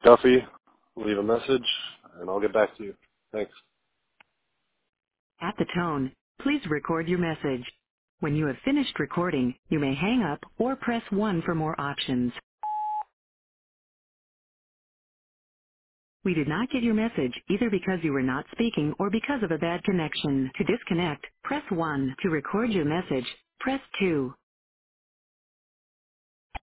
Duffy, leave a message, and I'll get back to you. Thanks. At the tone, please record your message. When you have finished recording, you may hang up or press 1 for more options. We did not get your message either because you were not speaking or because of a bad connection. To disconnect, press 1. To record your message, press 2.